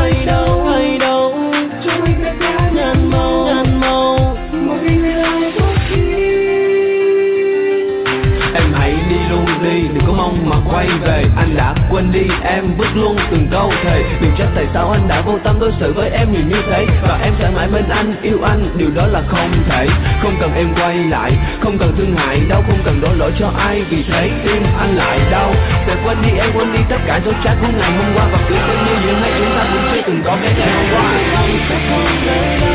hay đâu, hay đâu. Cho anh sẽ có ngàn màu, một ngày về lại có khi. Em hãy đi luôn đi, đừng có mong mà quay về. Anh đã quên đi, em vứt luôn từng câu thề. Đừng trách tại sao anh đã vô tâm đối xử với em nhiều như thế. Và em sẽ mãi bên anh, yêu anh, điều đó là không thể. Không cần em quay lại, không cần thương hại đâu, không cần đổ lỗi cho ai. Vì thế tim anh lại đau. Sẽ quên đi em, quên đi tất cả dấu chat của ngày hôm qua. Và cứ xem như những hai chúng ta cũng chưa từng có cái ngày hôm qua.